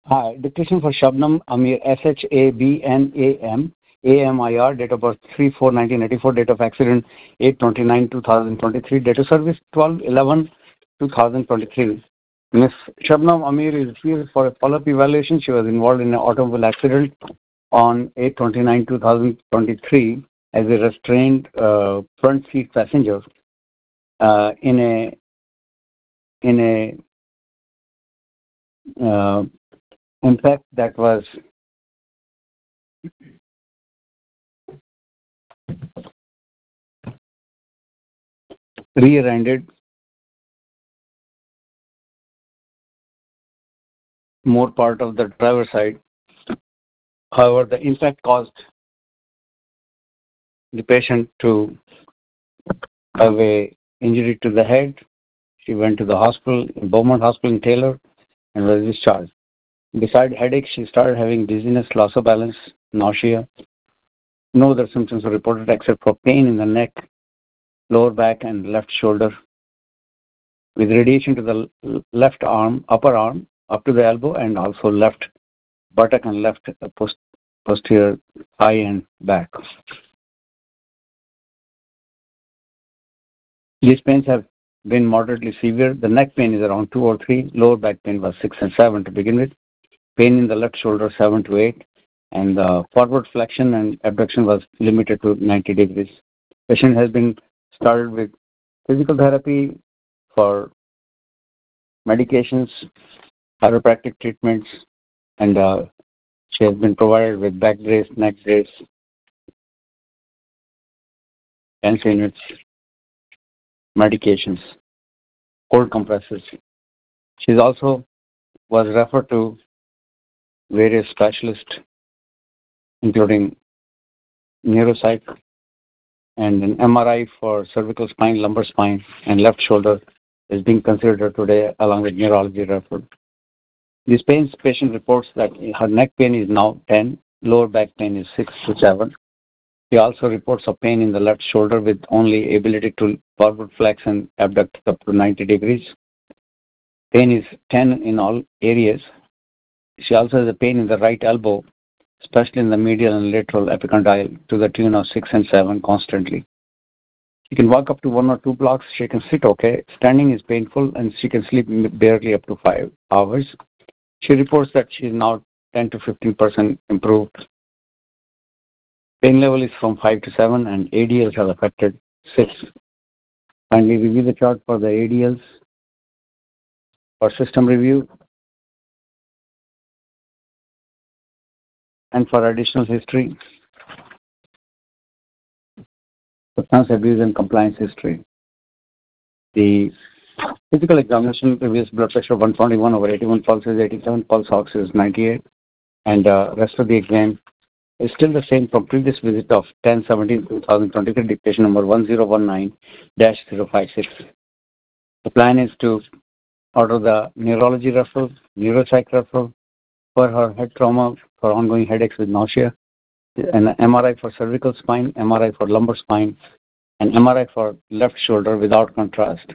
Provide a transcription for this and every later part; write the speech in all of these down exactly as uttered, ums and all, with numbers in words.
Hi, dictation for Shabnam Amir, S H A B N A M, A M I R, date of birth three four nineteen eighty-four, date of accident eight twenty-nine two thousand twenty-three, date of service twelve eleven two thousand twenty-three. Miss Shabnam Amir is here for a follow-up evaluation. She was involved in an automobile accident on eight twenty-nine two thousand twenty-three as a restrained uh, front seat passenger uh, in a in a uh, impact that was rear-ended more part of the driver's side. However, the impact caused the patient to have a injury to the head. She went to the hospital, Beaumont Hospital in Taylor, and was discharged. Besides headache, she started having dizziness, loss of balance, nausea. No other symptoms were reported except for pain in the neck, lower back, and left shoulder, with radiation to the left arm, upper arm, up to the elbow, and also left buttock and left post, posterior thigh and back. These pains have been moderately severe. The neck pain is around two or three. Lower back pain was six and seven to begin with. Pain in the left shoulder seven to eight, and the forward flexion and abduction was limited to ninety degrees. Patient has been started with physical therapy for medications, chiropractic treatments, and uh, she has been provided with back brace, neck brace, tension units, medications, cold compresses. She also was referred to various specialists, including neuropsych, and an M R I for cervical spine, lumbar spine, and left shoulder is being considered today along with neurology referral. This pain patient reports that her neck pain is now ten, lower back pain is six to seven. She also reports a pain in the left shoulder with only ability to forward flex and abduct up to ninety degrees. Pain is ten in all areas. She also has a pain in the right elbow, especially in the medial and lateral epicondyle, to the tune of six and seven constantly. She can walk up to one or two blocks. She can sit okay. Standing is painful, and she can sleep barely up to five hours. She reports that she is now ten to fifteen percent improved. Pain level is from five to seven, and A D Ls have affected six. Finally, review the chart for the A D Ls. For system review and for additional history, substance abuse and compliance history. The physical examination reveals blood pressure one twenty-one over eighty-one, pulse is eighty-seven, pulse ox is ninety-eight, and uh, rest of the exam is still the same from previous visit of ten seventeen twenty twenty-three, dictation number one zero one nine dash zero five six. The plan is to order the neurology referral, neuropsych referral for her head trauma for ongoing headaches with nausea, an M R I for cervical spine, M R I for lumbar spine, and M R I for left shoulder without contrast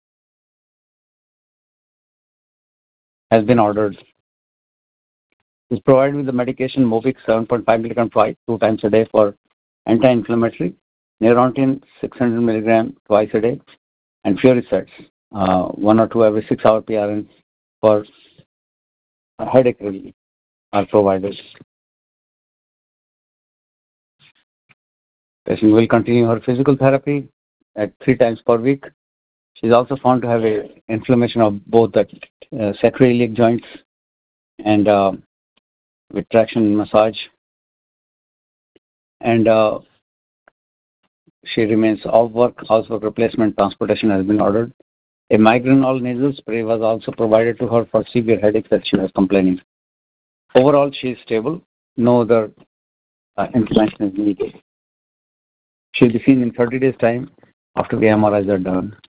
has been ordered. Is provided with the medication Movix seven point five milligram twice, two times a day for anti-inflammatory, Neurontin six hundred milligram twice a day, and Furicets, uh, one or two every six hour P R N for headache relief are provided. Patient will continue her physical therapy at three times per week. She is also found to have a inflammation of both the uh, sacroiliac joints and uh, with traction and massage. And uh, she remains off work. Housework replacement transportation has been ordered. A Migranol nasal spray was also provided to her for severe headaches that she was complaining. Overall, she is stable. No other uh, intervention is needed. She will be seen in thirty days' time after the M R Is are done.